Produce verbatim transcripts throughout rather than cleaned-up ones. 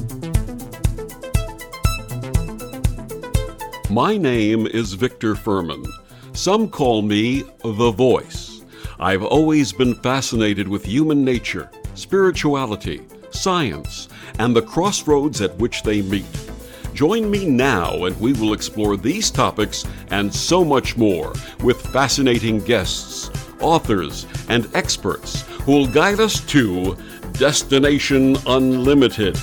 My name is Victor Furman. Some call me The Voice. I've always been fascinated with human nature, spirituality, science, and the crossroads at which they meet. Join me now and we will explore these topics and so much more with fascinating guests, authors, and experts who will guide us to Destination Unlimited.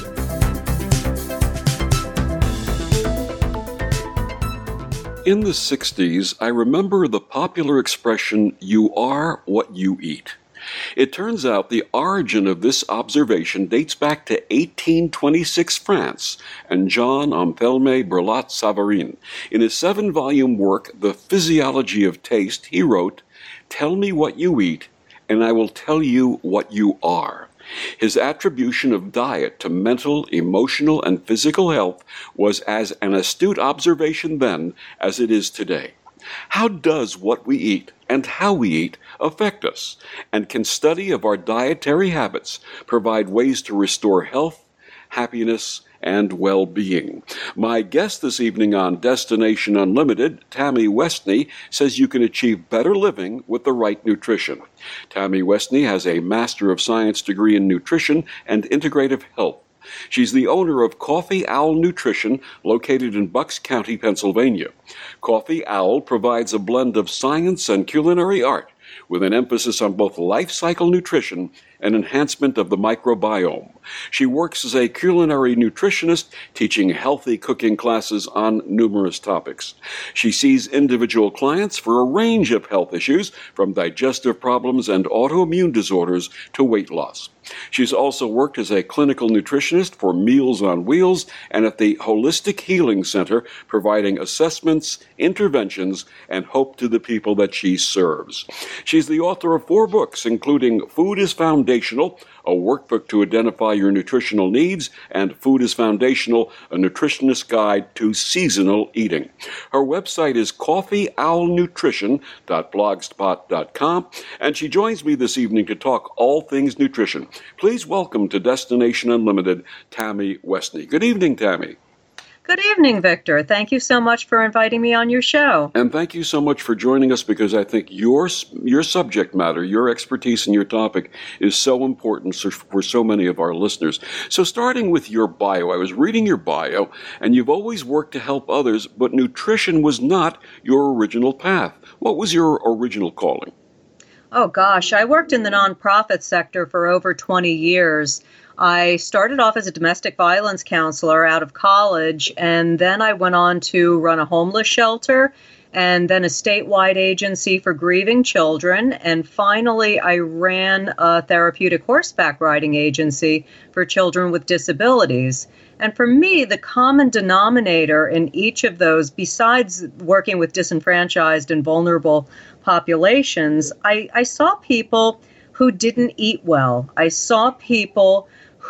In the sixties, I remember the popular expression, "You are what you eat." It turns out the origin of this observation dates back to eighteen twenty-six France and Jean Anthelme Berlat-Savarin. In his seven-volume work, The Physiology of Taste, he wrote, "Tell me what you eat, and I will tell you what you are." His attribution of diet to mental, emotional, and physical health was as an astute observation then as it is today. How does what we eat and how we eat affect us? And can study of our dietary habits provide ways to restore health, happiness, and well-being? My guest this evening on Destination Unlimited, Tammy Westney, says you can achieve better living with the right nutrition. Tammy Westney has a Master of Science degree in nutrition and integrative health. She's the owner of Coffee Owl Nutrition, located in Bucks County, Pennsylvania. Coffee Owl provides a blend of science and culinary art with an emphasis on both life cycle nutrition and enhancement of the microbiome. She works as a culinary nutritionist, teaching healthy cooking classes on numerous topics. She sees individual clients for a range of health issues, from digestive problems and autoimmune disorders to weight loss. She's also worked as a clinical nutritionist for Meals on Wheels and at the Holistic Healing Center, providing assessments, interventions, and hope to the people that she serves. She's the author of four books, including Food is Foundational, a workbook to identify your nutritional needs, and Food is Foundational, a nutritionist's guide to seasonal eating. Her website is coffee owl nutrition dot blogspot dot com, and she joins me this evening to talk all things nutrition. Please welcome to Destination Unlimited, Tammy Westney. Good evening, Tammy. Good evening, Victor. Thank you so much for inviting me on your show. And thank you so much for joining us, because I think your your subject matter, your expertise and your topic is so important for so many of our listeners. So starting with your bio, I was reading your bio, and you've always worked to help others, but nutrition was not your original path. What was your original calling? Oh, gosh, I worked in the nonprofit sector for over twenty years. I started off as a domestic violence counselor out of college, and then I went on to run a homeless shelter and then a statewide agency for grieving children. And finally, I ran a therapeutic horseback riding agency for children with disabilities. And for me, the common denominator in each of those, besides working with disenfranchised and vulnerable populations, I, I saw people who didn't eat well. I saw people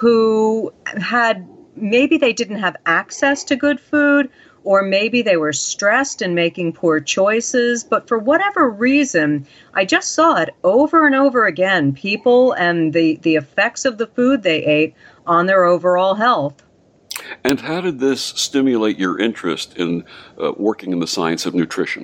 who had, maybe they didn't have access to good food, or maybe they were stressed and making poor choices. But for whatever reason, I just saw it over and over again, people and the, the effects of the food they ate on their overall health. And how did this stimulate your interest in uh, working in the science of nutrition?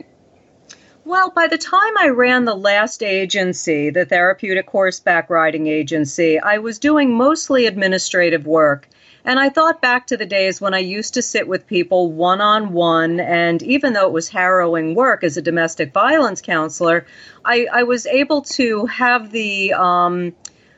Well, by the time I ran the last agency, the Therapeutic Horseback Riding Agency, I was doing mostly administrative work. And I thought back to the days when I used to sit with people one-on-one, and even though it was harrowing work as a domestic violence counselor, I, I was able to have the um,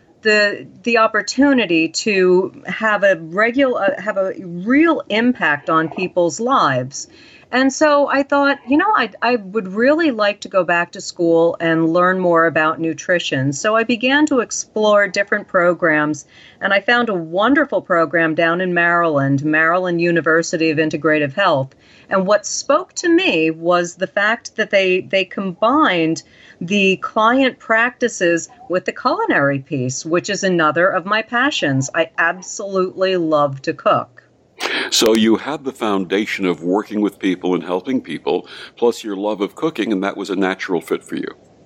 the the opportunity to have a regular have a real impact on people's lives. And so I thought, you know, I I would really like to go back to school and learn more about nutrition. So I began to explore different programs, and I found a wonderful program down in Maryland, Maryland University of Integrative Health. And what spoke to me was the fact that they, they combined the client practices with the culinary piece, which is another of my passions. I absolutely love to cook. So you had the foundation of working with people and helping people, plus your love of cooking, and that was a natural fit for you.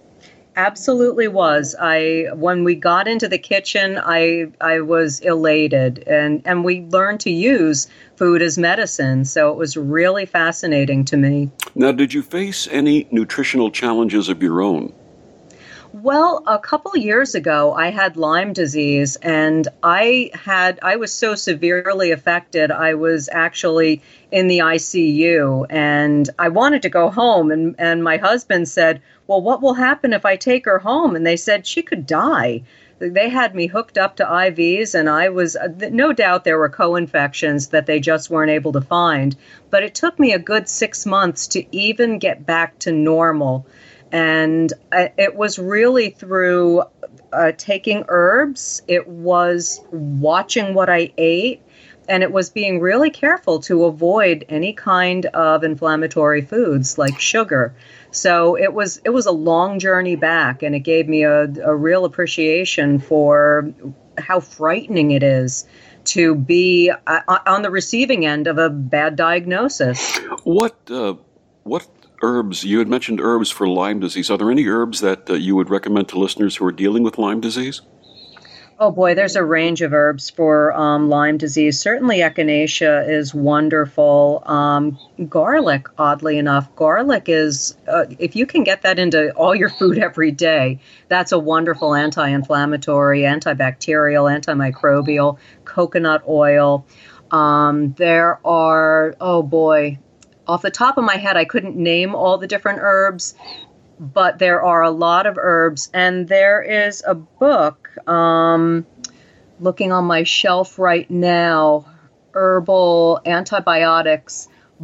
Absolutely was. I when we got into the kitchen, I I was elated, and and we learned to use food as medicine. So it was really fascinating to me. Now, did you face any nutritional challenges of your own? Well, a couple years ago, I had Lyme disease, and I had I was so severely affected. I was actually in the I C U, and I wanted to go home. And and my husband said, "Well, what will happen if I take her home?" And they said she could die. They had me hooked up to I Vs, and I was no doubt there were co-infections that they just weren't able to find. But it took me a good six months to even get back to normal. And I, it was really through uh, taking herbs, it was watching what I ate, and it was being really careful to avoid any kind of inflammatory foods like sugar. So it was it was a long journey back, and it gave me a, a real appreciation for how frightening it is to be uh, on the receiving end of a bad diagnosis. What uh, what herbs, you had mentioned herbs for Lyme disease. Are there any herbs that uh, you would recommend to listeners who are dealing with Lyme disease? Oh boy, there's a range of herbs for um, Lyme disease. Certainly echinacea is wonderful. Um, garlic, oddly enough, garlic is, uh, if you can get that into all your food every day, that's a wonderful anti-inflammatory, antibacterial, antimicrobial. Coconut oil. Um, there are, oh boy, off the top of my head, I couldn't name all the different herbs, but there are a lot of herbs. And there is a book, um, looking on my shelf right now, Herbal Antibiotics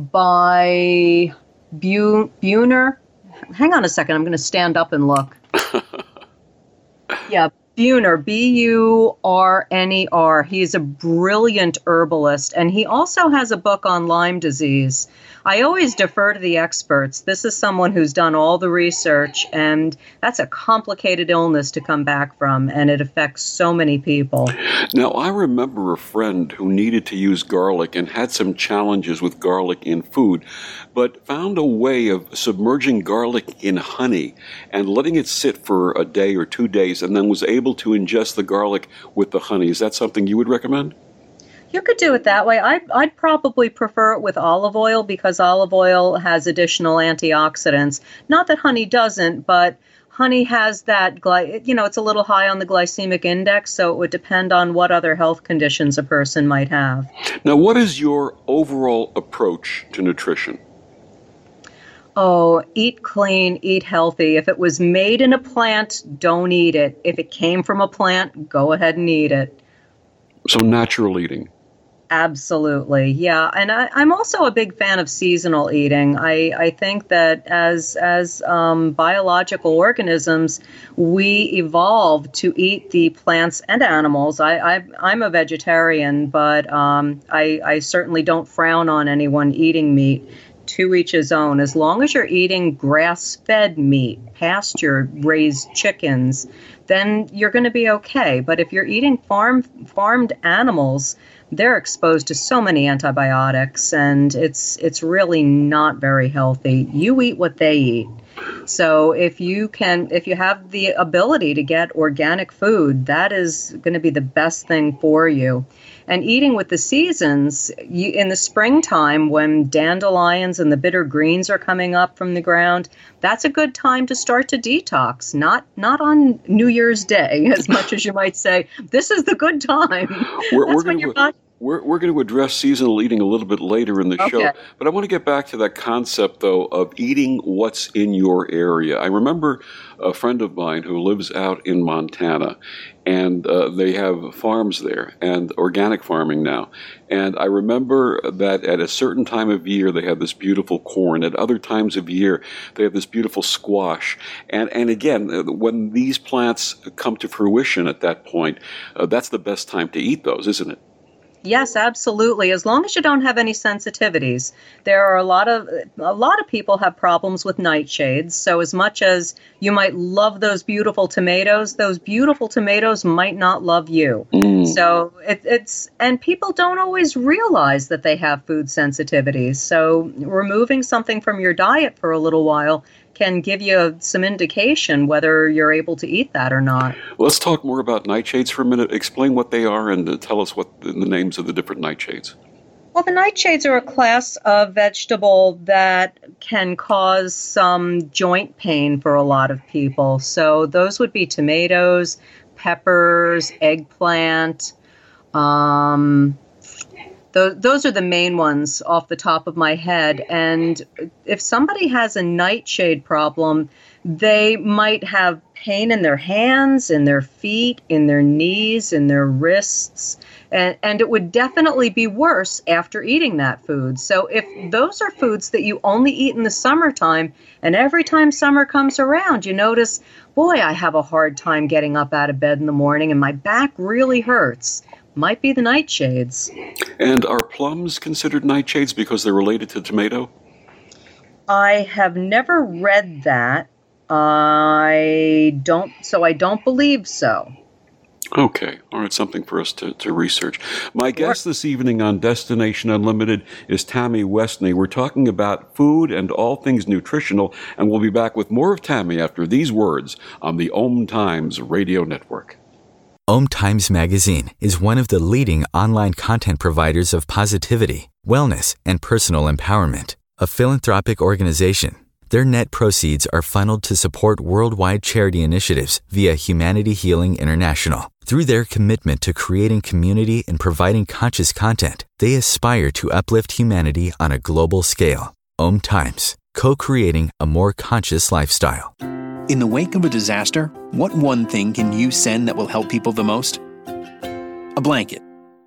by Bu- Buhner. Hang on a second. I'm going to stand up and look. Yeah. Buhner, B U R N E R. He's a brilliant herbalist, and he also has a book on Lyme disease. I always defer to the experts. This is someone who's done all the research, and that's a complicated illness to come back from, and it affects so many people. Now, I remember a friend who needed to use garlic and had some challenges with garlic in food, but found a way of submerging garlic in honey and letting it sit for a day or two days, and then was able to ingest the garlic with the honey. Is that something you would recommend? You could do it that way. I, I'd probably prefer it with olive oil because olive oil has additional antioxidants. Not that honey doesn't, but honey has that, gly- you know, it's a little high on the glycemic index, so it would depend on what other health conditions a person might have. Now, what is your overall approach to nutrition? Oh, eat clean, eat healthy. If it was made in a plant, don't eat it. If it came from a plant, go ahead and eat it. So natural eating. Absolutely. Yeah. And I, I'm also a big fan of seasonal eating. I, I think that as as um, biological organisms, we evolved to eat the plants and animals. I, I, I'm a vegetarian, but um, I, I certainly don't frown on anyone eating meat. To each his own. As long as you're eating grass-fed meat, pasture-raised chickens, then you're going to be okay. But if you're eating farm farmed animals, they're exposed to so many antibiotics, and it's it's really not very healthy. You eat what they eat. So if you can, if you have the ability to get organic food, that is going to be the best thing for you. And eating with the seasons, you, in the springtime when dandelions and the bitter greens are coming up from the ground, that's a good time to start to detox. Not not on New Year's Day, as much as you might say, this is the good time. We're, that's we're when gonna, your body. We're, we're going to address seasonal eating a little bit later in the Okay. show, but I want to get back to that concept, though, of eating what's in your area. I remember a friend of mine who lives out in Montana, and uh, they have farms there, and organic farming now. And I remember that at a certain time of year, they have this beautiful corn. At other times of year, they have this beautiful squash. And, and again, uh, when these plants come to fruition at that point, uh, that's the best time to eat those, isn't it? Yes, absolutely. As long as you don't have any sensitivities. There are a lot of a lot of people have problems with nightshades. So as much as you might love those beautiful tomatoes, those beautiful tomatoes might not love you. Mm. So it, it's and people don't always realize that they have food sensitivities. So removing something from your diet for a little while can give you some indication whether you're able to eat that or not. Let's talk more about nightshades for a minute. Explain what they are and uh, tell us what the, the names of the different nightshades. Well, the nightshades are a class of vegetable that can cause some joint pain for a lot of people. So those would be tomatoes, peppers, eggplant. Um, th- those are the main ones off the top of my head. And if somebody has a nightshade problem, they might have pain in their hands, in their feet, in their knees, in their wrists. And, and it would definitely be worse after eating that food. So if those are foods that you only eat in the summertime, and every time summer comes around, you notice, boy, I have a hard time getting up out of bed in the morning and my back really hurts. Might be the nightshades. And are plums considered nightshades because they're related to tomato? I have never read that. I don't, so I don't believe so. Okay. All right. Something for us to, to research. My guest this evening on Destination Unlimited is Tammy Westney. We're talking about food and all things nutritional, and we'll be back with more of Tammy after these words on the Om Times Radio Network. Om Times Magazine is one of the leading online content providers of positivity, wellness, and personal empowerment. A philanthropic organization, their net proceeds are funneled to support worldwide charity initiatives via Humanity Healing International. Through their commitment to creating community and providing conscious content, they aspire to uplift humanity on a global scale. Om Times, co-creating a more conscious lifestyle. In the wake of a disaster, what one thing can you send that will help people the most? A blanket,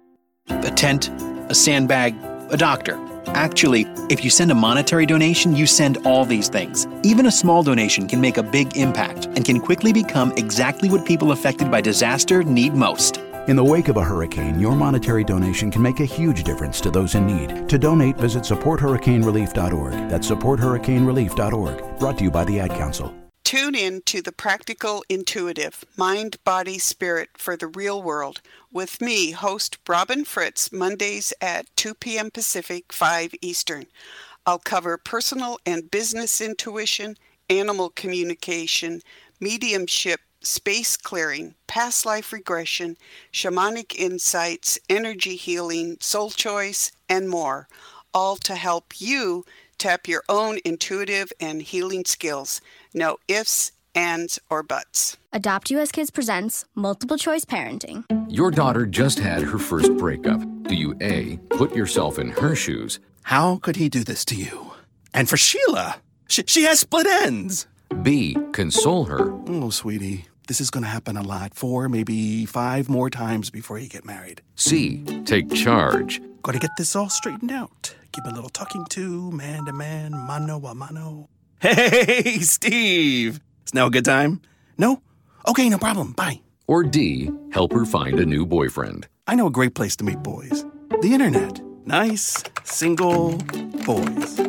a tent, a sandbag, a doctor. Actually, if you send a monetary donation, you send all these things. Even a small donation can make a big impact and can quickly become exactly what people affected by disaster need most. In the wake of a hurricane, your monetary donation can make a huge difference to those in need. To donate, visit support hurricane relief dot org. That's support hurricane relief dot org. Brought to you by the Ad Council. Tune in to The Practical Intuitive, Mind, Body, Spirit for the Real World with me, host Robin Fritz, Mondays at two p.m. Pacific, five Eastern. I'll cover personal and business intuition, animal communication, mediumship, space clearing, past life regression, shamanic insights, energy healing, soul choice, and more, all to help you tap your own intuitive and healing skills. No ifs, ands, or buts. Adopt U S Kids presents Multiple Choice Parenting. Your daughter just had her first breakup. Do you A, put yourself in her shoes? How could he do this to you? And for Sheila, she, she has split ends. B, console her? Oh, sweetie, this is going to happen a lot. Four, maybe five more times before you get married. C, take charge. Got to get this all straightened out. Give a little talking to, man to man, mano a mano. Hey, Steve! Is now a good time? No? Okay, no problem. Bye. Or D, help her find a new boyfriend. I know a great place to meet boys. The internet. Nice, single boys.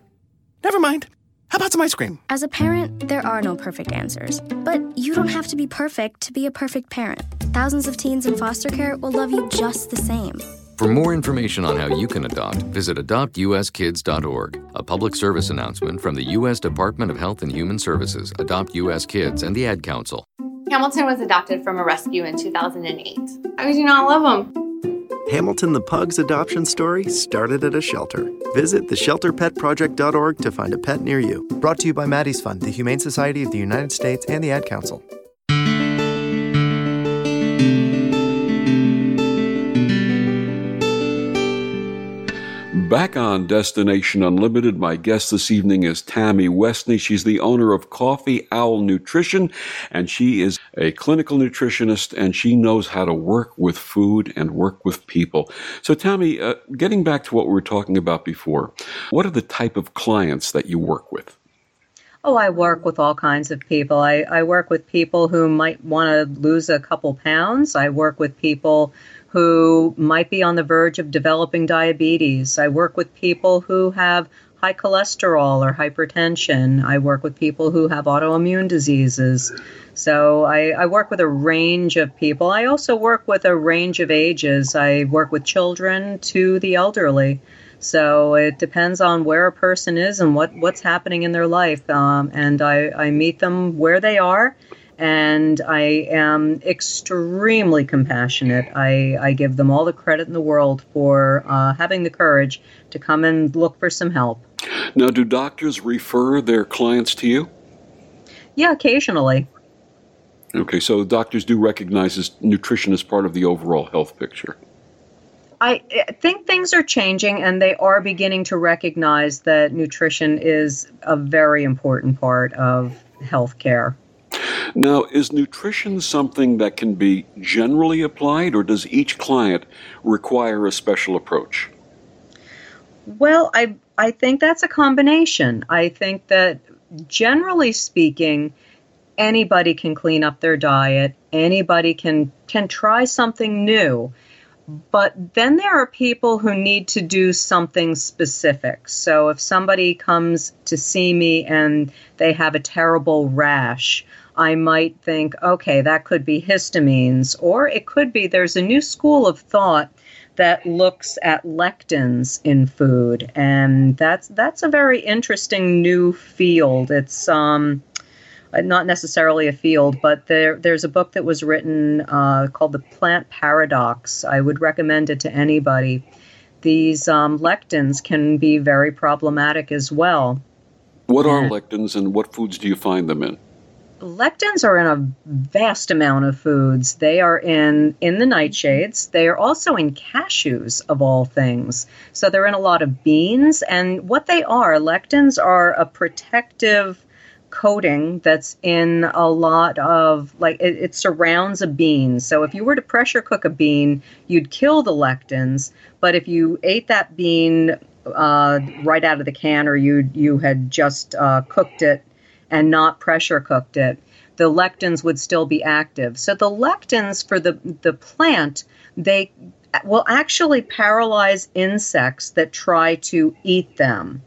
Never mind. How about some ice cream? As a parent, there are no perfect answers. But you don't have to be perfect to be a perfect parent. Thousands of teens in foster care will love you just the same. For more information on how you can adopt, visit adopt u s kids dot org. A public service announcement from the U S Department of Health and Human Services, Adopt U S Kids, and the Ad Council. Hamilton was adopted from a rescue in two thousand eight. How could you not love him? Hamilton the Pug's adoption story started at a shelter. Visit the shelter pet project dot org to find a pet near you. Brought to you by Maddie's Fund, the Humane Society of the United States, and the Ad Council. Back on Destination Unlimited, my guest this evening is Tammy Westney. She's the owner of Coffee Owl Nutrition, and she is a clinical nutritionist, and she knows how to work with food and work with people. So, Tammy, uh, getting back to what we were talking about before, what are the type of clients that you work with? Oh, I work with all kinds of people. I, I work with people who might want to lose a couple pounds. I work with people who might be on the verge of developing diabetes. I work with people who have high cholesterol or hypertension. I work with people who have autoimmune diseases. So I, I work with a range of people. I also work with a range of ages. I work with children to the elderly. So it depends on where a person is and what, what's happening in their life. Um, and I, I meet them where they are, and I am extremely compassionate. I, I give them all the credit in the world for uh, having the courage to come and look for some help. Now, do doctors refer their clients to you? Yeah, occasionally. Okay, so doctors do recognize this nutrition as part of the overall health picture. I think things are changing, and they are beginning to recognize that nutrition is a very important part of healthcare. Now, is nutrition something that can be generally applied, or does each client require a special approach? Well, I I think that's a combination. I think that generally speaking, anybody can clean up their diet. Anybody can can try something new. But then there are people who need to do something specific. So if somebody comes to see me and they have a terrible rash, I might think, okay, that could be histamines, or it could be there's a new school of thought that looks at lectins in food, and that's that's a very interesting new field. It's um. Not necessarily a field, but there there's a book that was written uh, called The Plant Paradox. I would recommend it to anybody. These um, lectins can be very problematic as well. What are lectins, and what foods do you find them in? Lectins are in a vast amount of foods. They are in, in the nightshades. They are also in cashews, of all things. So they're in a lot of beans. And what they are, lectins are a protective coating that's in a lot of, like, it, it surrounds a bean. So if you were to pressure cook a bean, you'd kill the lectins. But if you ate that bean uh, right out of the can, or you you had just uh, cooked it and not pressure cooked it, the lectins would still be active. So the lectins for the the plant, they will actually paralyze insects that try to eat them.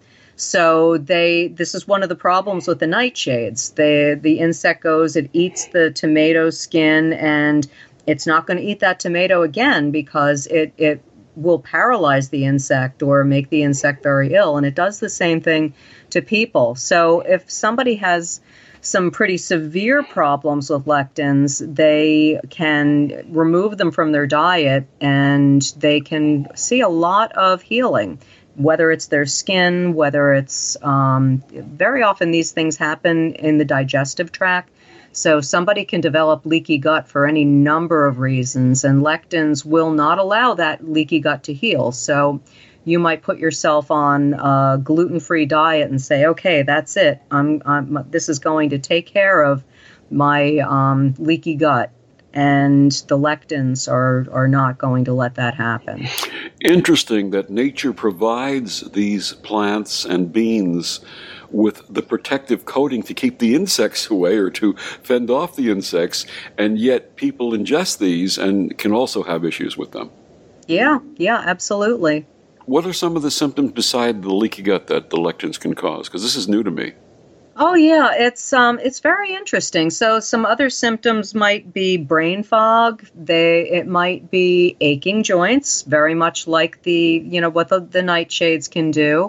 So they, this is one of the problems with the nightshades. They, the insect goes, it eats the tomato skin, and it's not going to eat that tomato again because it, it will paralyze the insect or make the insect very ill. And it does the same thing to people. So if somebody has some pretty severe problems with lectins, they can remove them from their diet, and they can see a lot of healing. Whether it's their skin, whether it's, um, very often these things happen in the digestive tract. So somebody can develop leaky gut for any number of reasons, and lectins will not allow that leaky gut to heal. So you might put yourself on a gluten-free diet and say, okay, that's it. I'm, I'm this is going to take care of my um, leaky gut. And the lectins are, are not going to let that happen. Interesting that nature provides these plants and beans with the protective coating to keep the insects away or to fend off the insects, and yet people ingest these and can also have issues with them. Yeah, yeah, absolutely. What are some of the symptoms beside the leaky gut that the lectins can cause? Because this is new to me. Oh, yeah, it's um, it's very interesting. So some other symptoms might be brain fog. They it might be aching joints, very much like the, you know, what the, the nightshades can do.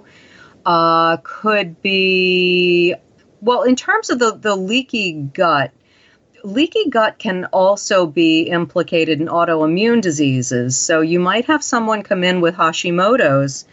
Uh, could be, well, in terms of the, the leaky gut, leaky gut can also be implicated in autoimmune diseases. So you might have someone come in with Hashimoto's,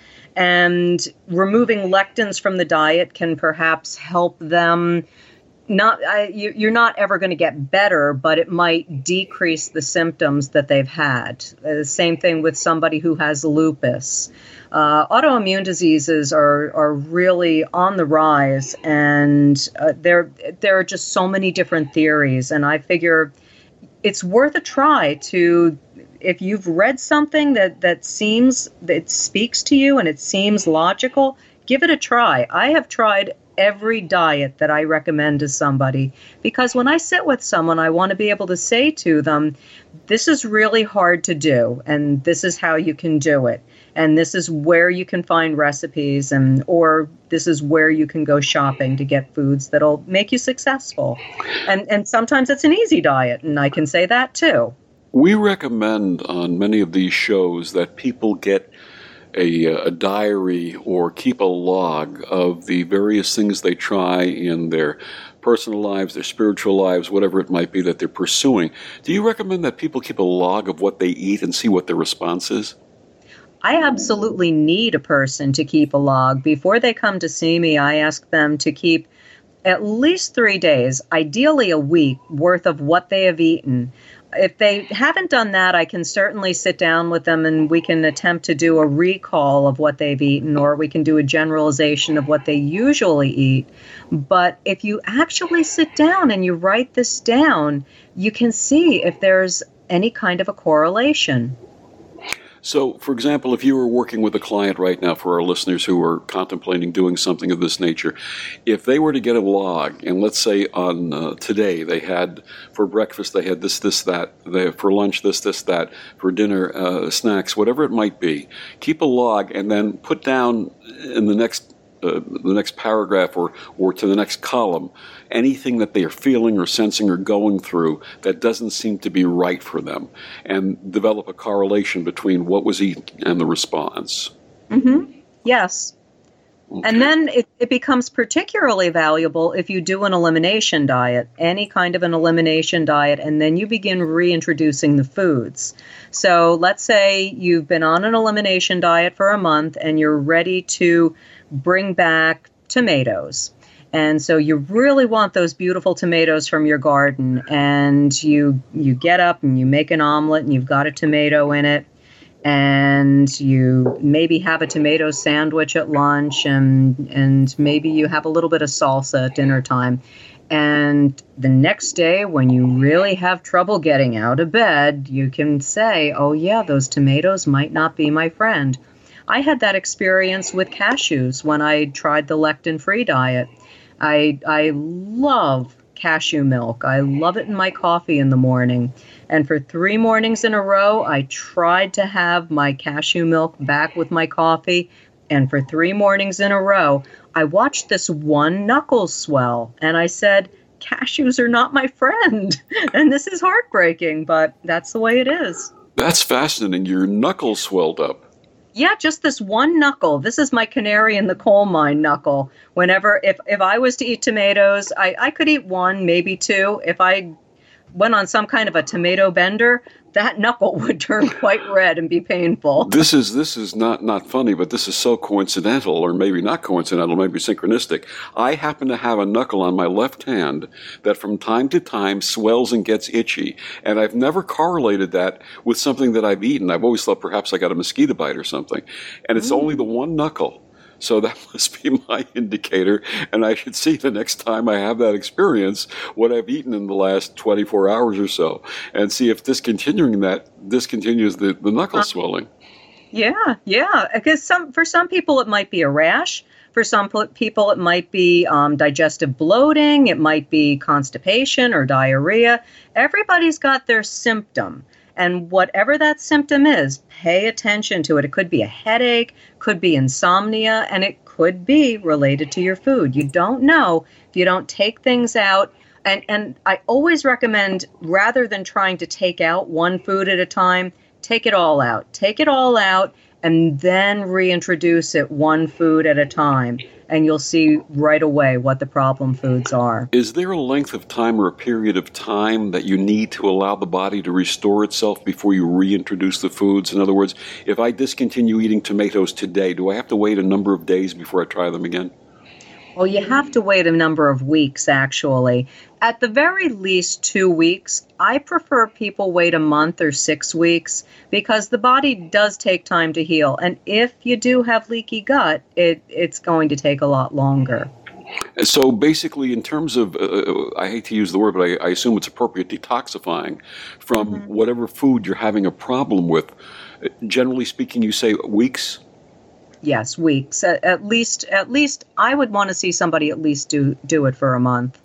and removing lectins from the diet can perhaps help them. Not, I, you, you're not ever going to get better, but it might decrease the symptoms that they've had. Uh, same thing with somebody who has lupus. Uh, autoimmune diseases are are really on the rise, and uh, there there are just so many different theories. And I figure it's worth a try to. If you've read something that, that seems, that speaks to you and it seems logical, give it a try. I have tried every diet that I recommend to somebody, because when I sit with someone, I want to be able to say to them, this is really hard to do, and this is how you can do it. And this is where you can find recipes, and or this is where you can go shopping to get foods that'll make you successful. And and sometimes it's an easy diet, and I can say that too. We recommend on many of these shows that people get a, a diary or keep a log of the various things they try in their personal lives, their spiritual lives, whatever it might be that they're pursuing. Do you recommend that people keep a log of what they eat and see what their response is? I absolutely need a person to keep a log. Before they come to see me, I ask them to keep at least three days, ideally a week, worth of what they have eaten. If they haven't done that, I can certainly sit down with them and we can attempt to do a recall of what they've eaten, or we can do a generalization of what they usually eat. But if you actually sit down and you write this down, you can see if there's any kind of a correlation. So, for example, if you were working with a client right now, for our listeners who are contemplating doing something of this nature, if they were to get a log, and let's say on uh, today they had, for breakfast, they had this, this, that, they, for lunch, this, this, that, for dinner, uh, snacks, whatever it might be, keep a log and then put down in the next Uh, the next paragraph or, or to the next column, anything that they are feeling or sensing or going through that doesn't seem to be right for them, and develop a correlation between what was eaten and the response. Mm-hmm. Yes. Okay. And then it, it becomes particularly valuable if you do an elimination diet, any kind of an elimination diet, and then you begin reintroducing the foods. So let's say you've been on an elimination diet for a month and you're ready to bring back tomatoes. And so you really want those beautiful tomatoes from your garden, and you you get up and you make an omelet and you've got a tomato in it, and you maybe have a tomato sandwich at lunch, and and maybe you have a little bit of salsa at dinner time. And the next day, when you really have trouble getting out of bed, you can say, oh yeah, those tomatoes might not be my friend. I had that experience with cashews when I tried the lectin-free diet. I I love cashew milk. I love it in my coffee in the morning. And for three mornings in a row, I tried to have my cashew milk back with my coffee. And for three mornings in a row, I watched this one knuckle swell. And I said, cashews are not my friend. And this is heartbreaking, but that's the way it is. That's fascinating. Your knuckles swelled up. Yeah, just this one knuckle. This is my canary in the coal mine knuckle. Whenever, if, if I was to eat tomatoes, I, I could eat one, maybe two. If I went on some kind of a tomato bender, that knuckle would turn quite red and be painful. This is this is not, not funny, but this is so coincidental, or maybe not coincidental, maybe synchronistic. I happen to have a knuckle on my left hand that from time to time swells and gets itchy, and I've never correlated that with something that I've eaten. I've always thought perhaps I got a mosquito bite or something, and it's mm. only the one knuckle. So that must be my indicator, and I should see the next time I have that experience what I've eaten in the last twenty-four hours or so, and see if discontinuing that discontinues the, the knuckle swelling. Yeah, yeah. Because some for some people it might be a rash. For some people it might be um, digestive bloating. It might be constipation or diarrhea. Everybody's got their symptom. And whatever that symptom is, pay attention to it. It could be a headache, could be insomnia, and it could be related to your food. You don't know if you don't take things out. And, and I always recommend, rather than trying to take out one food at a time, take it all out. Take it all out and then reintroduce it one food at a time. And you'll see right away what the problem foods are. Is there a length of time or a period of time that you need to allow the body to restore itself before you reintroduce the foods? In other words, if I discontinue eating tomatoes today, do I have to wait a number of days before I try them again? Well, you have to wait a number of weeks, actually. At the very least, two weeks. I prefer people wait a month or six weeks because the body does take time to heal. And if you do have leaky gut, it, it's going to take a lot longer. So basically, in terms of, uh, I hate to use the word, but I, I assume it's appropriate, detoxifying from mm-hmm. whatever food you're having a problem with, generally speaking, you say weeks? Yes, weeks. At, at least, at least, I would want to see somebody at least do do it for a month.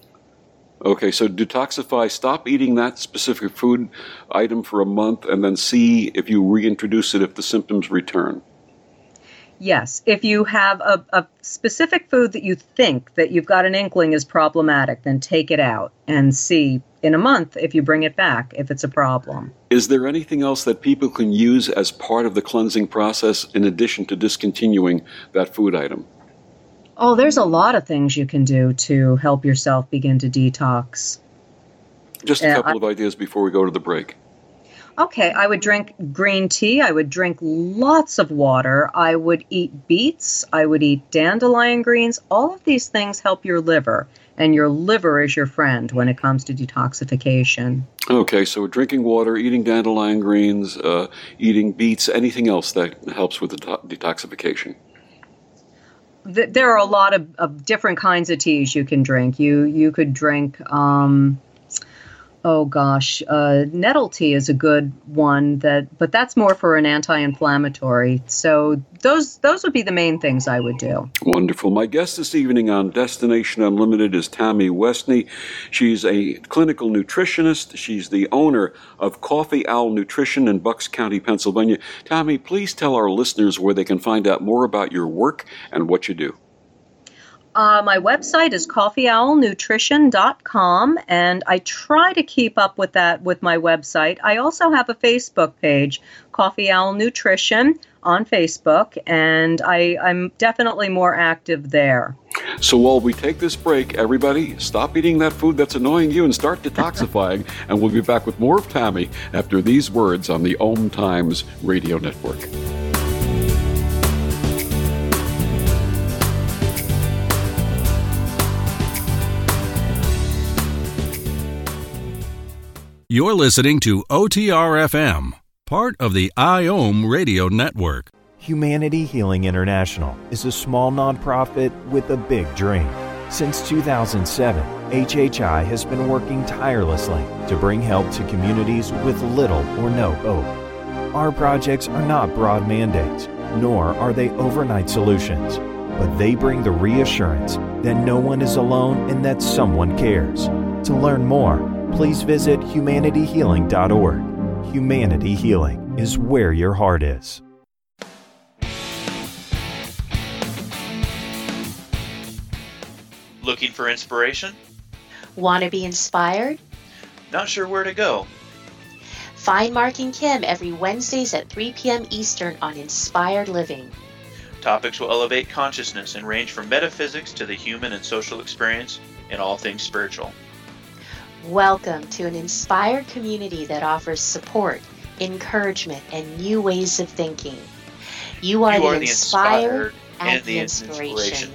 Okay, so detoxify, stop eating that specific food item for a month, and then see if you reintroduce it if the symptoms return. Yes, if you have a, a specific food that you think that you've got an inkling is problematic, then take it out and see in a month if you bring it back, if it's a problem. Is there anything else that people can use as part of the cleansing process in addition to discontinuing that food item? Oh, there's a lot of things you can do to help yourself begin to detox. Just a Uh, couple I- of ideas before we go to the break. Okay, I would drink green tea. I would drink lots of water. I would eat beets. I would eat dandelion greens. All of these things help your liver, and your liver is your friend when it comes to detoxification. Okay, so drinking water, eating dandelion greens, uh, eating beets, anything else that helps with the to- detoxification? Th- there are a lot of, of different kinds of teas you can drink. You you could drink, um, oh gosh, uh, nettle tea is a good one. That, but that's more for an anti-inflammatory. So those those would be the main things I would do. Wonderful. My guest this evening on Destination Unlimited is Tammy Westney. She's a clinical nutritionist. She's the owner of Coffee Owl Nutrition in Bucks County, Pennsylvania. Tammy, please tell our listeners where they can find out more about your work and what you do. Uh, my website is coffee owl nutrition dot com, and I try to keep up with that with my website. I also have a Facebook page, Coffee Owl Nutrition, on Facebook, and I, I'm definitely more active there. So while we take this break, everybody, stop eating that food that's annoying you and start detoxifying, and we'll be back with more of Tammy after these words on the Om Times Radio Network. You're listening to O T R F M, part of the I O M Radio Network. Humanity Healing International is a small nonprofit with a big dream. Since two thousand seven, H H I has been working tirelessly to bring help to communities with little or no hope. Our projects are not broad mandates, nor are they overnight solutions, but they bring the reassurance that no one is alone and that someone cares. To learn more, please visit humanity healing dot org. Humanity Healing is where your heart is. Looking for inspiration? Want to be inspired? Not sure where to go? Find Mark and Kim every Wednesdays at three p.m. Eastern on Inspired Living. Topics will elevate consciousness and range from metaphysics to the human and social experience and all things spiritual. Welcome to an inspired community that offers support, encouragement, and new ways of thinking. You are, you the, are the inspired, inspired and, and the, the inspiration. inspiration.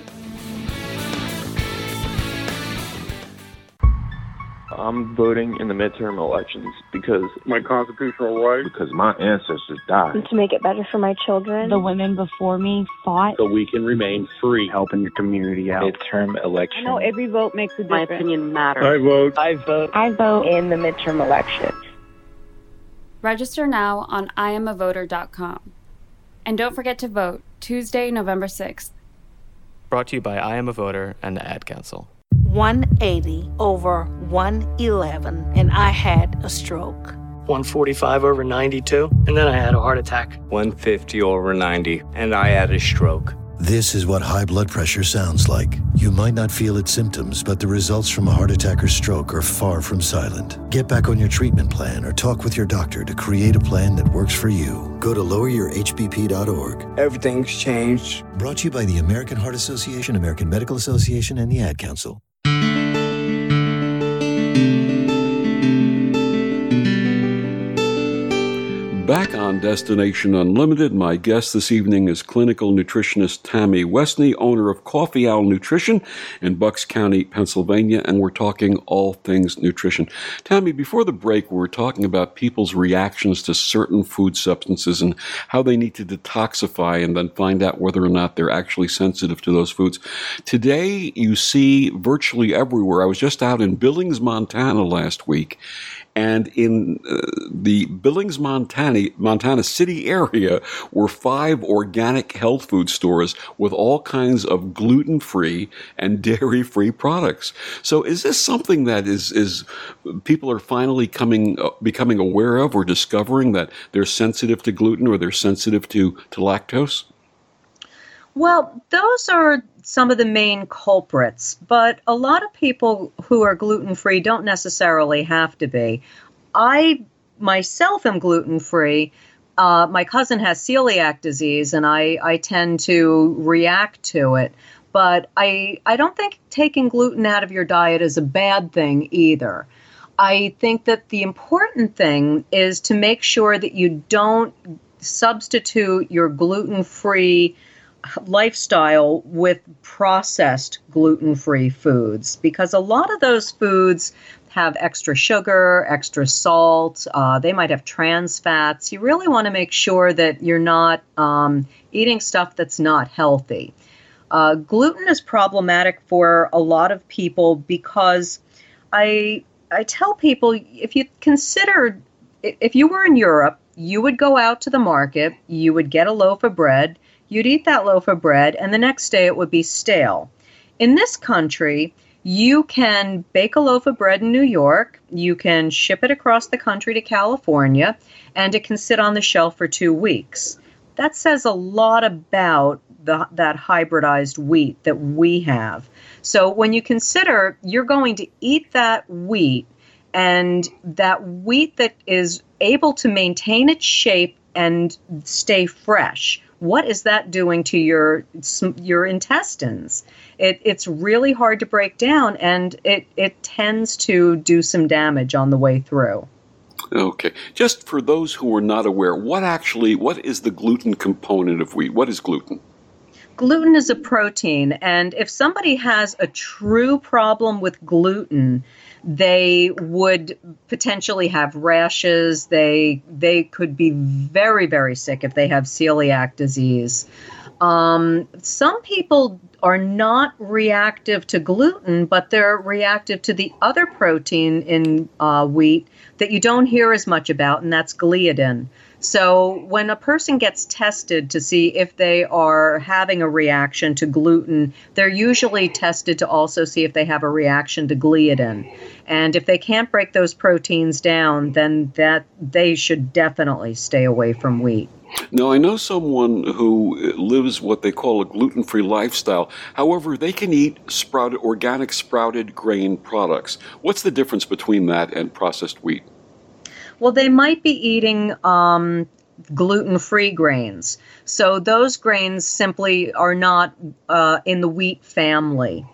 I'm voting in the midterm elections because my constitutional right, because my ancestors died. To make it better for my children. The women before me fought. So we can remain free. Helping your community out. Midterm election. I know every vote makes a difference. My opinion matters. I vote. I vote. I vote in the midterm election. Register now on I am a voter dot com. And don't forget to vote Tuesday, November sixth. Brought to you by I Am a Voter and the Ad Council. one eighty over one eleven, and I had a stroke. one forty-five over ninety-two, and then I had a heart attack. one fifty over ninety, and I had a stroke. This is what high blood pressure sounds like. You might not feel its symptoms, but the results from a heart attack or stroke are far from silent. Get back on your treatment plan or talk with your doctor to create a plan that works for you. Go to lower your h b p dot org. Everything's changed. Brought to you by the American Heart Association, American Medical Association, and the Ad Council. Back on Destination Unlimited, my guest this evening is clinical nutritionist Tammy Westney, owner of Coffee Owl Nutrition in Bucks County, Pennsylvania, and we're talking all things nutrition. Tammy, before the break, we were talking about people's reactions to certain food substances and how they need to detoxify and then find out whether or not they're actually sensitive to those foods. Today, you see virtually everywhere. I was just out in Billings, Montana last week, and in uh, the Billings, Montana, Montana city area were five organic health food stores with all kinds of gluten-free and dairy-free products. So is this something that is, is people are finally coming, uh, becoming aware of or discovering that they're sensitive to gluten or they're sensitive to, to lactose? Well, those are some of the main culprits, but a lot of people who are gluten-free don't necessarily have to be. I myself am gluten-free. Uh, my cousin has celiac disease, and I, I tend to react to it. But I, I don't think taking gluten out of your diet is a bad thing either. I think that the important thing is to make sure that you don't substitute your gluten-free lifestyle with processed gluten-free foods, because a lot of those foods have extra sugar, extra salt. Uh, they might have trans fats. You really want to make sure that you're not um, eating stuff that's not healthy. Uh, gluten is problematic for a lot of people because I I tell people, if you consider, if you were in Europe, you would go out to the market, you would get a loaf of bread, you'd eat that loaf of bread, and the next day it would be stale. In this country, you can bake a loaf of bread in New York, you can ship it across the country to California, and it can sit on the shelf for two weeks. That says a lot about the, that hybridized wheat that we have. So when you consider you're going to eat that wheat, and that wheat that is able to maintain its shape and stay fresh, what is that doing to your your intestines? It, it's really hard to break down, and it, it tends to do some damage on the way through. Okay. Just for those who are not aware, what actually, what is the gluten component of wheat? What is gluten? Gluten is a protein, and if somebody has a true problem with gluten, they would potentially have rashes. They they could be very, very sick if they have celiac disease. Um, some people are not reactive to gluten, but they're reactive to the other protein in uh, wheat that you don't hear as much about, and that's gliadin. So when a person gets tested to see if they are having a reaction to gluten, they're usually tested to also see if they have a reaction to gliadin. And if they can't break those proteins down, then that they should definitely stay away from wheat. Now, I know someone who lives what they call a gluten-free lifestyle. However, they can eat sprouted, organic sprouted grain products. What's the difference between that and processed wheat? Well, they might be eating um, gluten-free grains. So those grains simply are not uh, in the wheat family.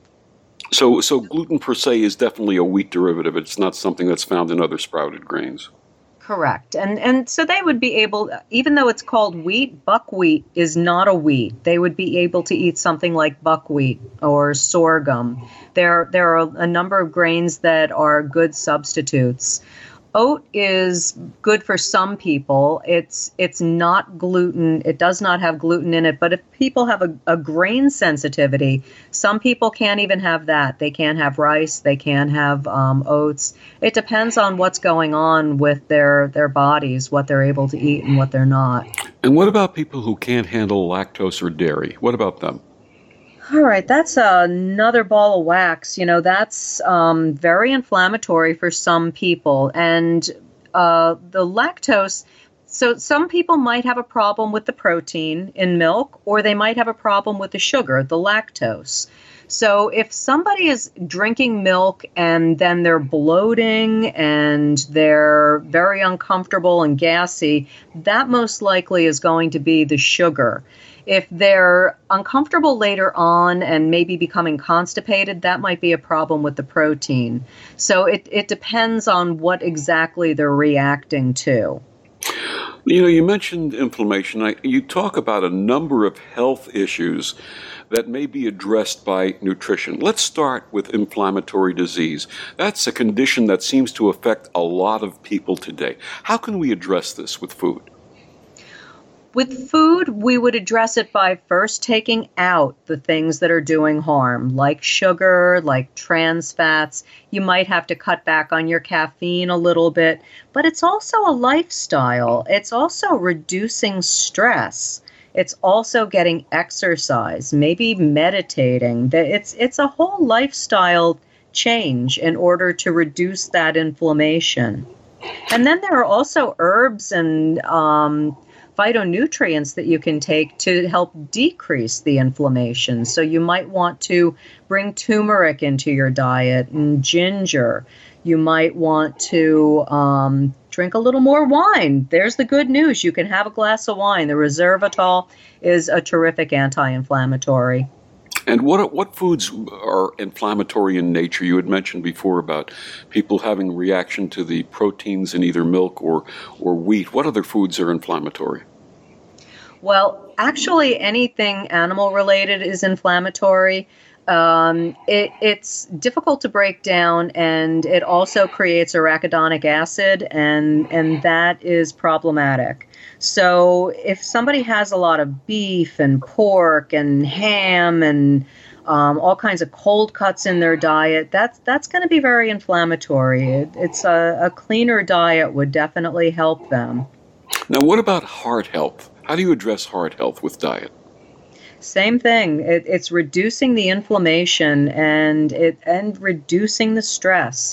So, so gluten per se is definitely a wheat derivative. It's not something that's found in other sprouted grains. Correct. And and so they would be able, even though it's called wheat, buckwheat is not a wheat. They would be able to eat something like buckwheat or sorghum. There, there are a number of grains that are good substitutes. Oat is good for some people. It's it's not gluten. It does not have gluten in it. But if people have a, a grain sensitivity, some people can't even have that. They can't have rice. They can't have um, oats. It depends on what's going on with their, their bodies, what they're able to eat and what they're not. And what about people who can't handle lactose or dairy? What about them? All right, that's another ball of wax. You know, that's um, very inflammatory for some people. And uh, the lactose, so some people might have a problem with the protein in milk, or they might have a problem with the sugar, the lactose. So if somebody is drinking milk and then they're bloating and they're very uncomfortable and gassy, that most likely is going to be the sugar. If they're uncomfortable later on and maybe becoming constipated, that might be a problem with the protein. So it, it depends on what exactly they're reacting to. You know, you mentioned inflammation. I, you talk about a number of health issues that may be addressed by nutrition. Let's start with inflammatory disease. That's a condition that seems to affect a lot of people today. How can we address this with food? With food, we would address it by first taking out the things that are doing harm, like sugar, like trans fats. You might have to cut back on your caffeine a little bit, but it's also a lifestyle. It's also reducing stress. It's also getting exercise, maybe meditating. It's, it's a whole lifestyle change in order to reduce that inflammation. And then there are also herbs and um, phytonutrients that you can take to help decrease the inflammation. So you might want to bring turmeric into your diet and ginger. You might want to um, drink a little more wine. There's the good news. You can have a glass of wine. The resveratrol is a terrific anti-inflammatory. And what what foods are inflammatory in nature? You had mentioned before about people having reaction to the proteins in either milk or, or wheat. What other foods are inflammatory? Well, actually, anything animal-related is inflammatory. Um, it, it's difficult to break down, and it also creates arachidonic acid, and, and that is problematic. So if somebody has a lot of beef and pork and ham and um, all kinds of cold cuts in their diet, that's, that's going to be very inflammatory. It, it's a, a cleaner diet would definitely help them. Now, what about heart health? How do you address heart health with diet? Same thing. It, it's reducing the inflammation and it and reducing the stress.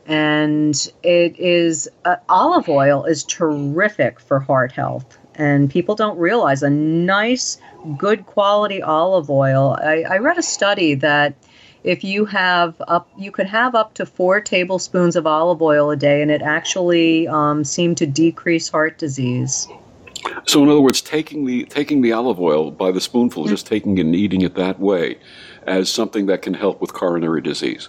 And it is uh, olive oil is terrific for heart health. And people don't realize a nice, good quality olive oil. I, I read a study that if you have up, you could have up to four tablespoons of olive oil a day, and it actually um, seemed to decrease heart disease. So, in other words, taking the taking the olive oil by the spoonful, mm-hmm. just taking it and eating it that way, as something that can help with coronary disease.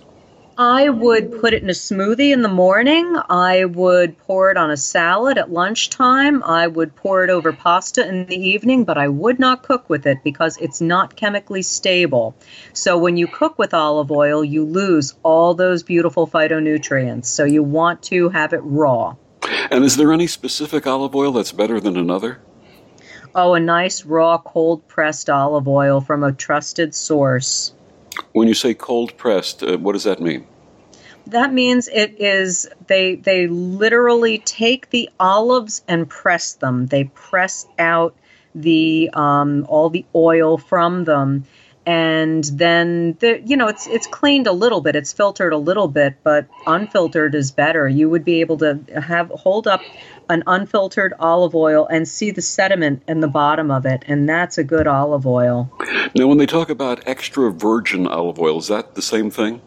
I would put it in a smoothie in the morning. I would pour it on a salad at lunchtime. I would pour it over pasta in the evening, but I would not cook with it because it's not chemically stable. So when you cook with olive oil, you lose all those beautiful phytonutrients. So you want to have it raw. And is there any specific olive oil that's better than another? Oh, a nice raw cold-pressed olive oil from a trusted source. When you say cold-pressed, uh, what does that mean? That means it is, they they literally take the olives and press them. They press out the um, all the oil from them. And then, the, you know, it's it's cleaned a little bit. It's filtered a little bit, but unfiltered is better. You would be able to have hold up an unfiltered olive oil and see the sediment in the bottom of it, and that's a good olive oil. Now, when they talk about extra virgin olive oil, is that the same thing?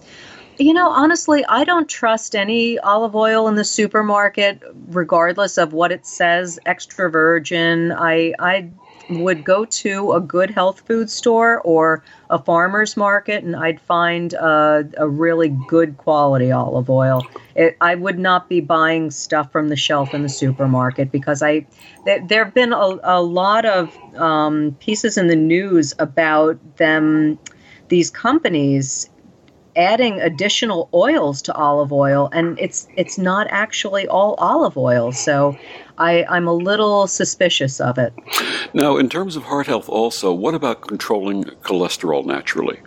You know, honestly, I don't trust any olive oil in the supermarket, regardless of what it says, extra virgin. I I would go to a good health food store or a farmer's market, and I'd find a, a really good quality olive oil. It, I would not be buying stuff from the shelf in the supermarket because I th- there have been a, a lot of um, pieces in the news about them, these companies adding additional oils to olive oil, and it's it's not actually all olive oil. So I, I'm a little suspicious of it. Now, in terms of heart health also, what about controlling cholesterol naturally?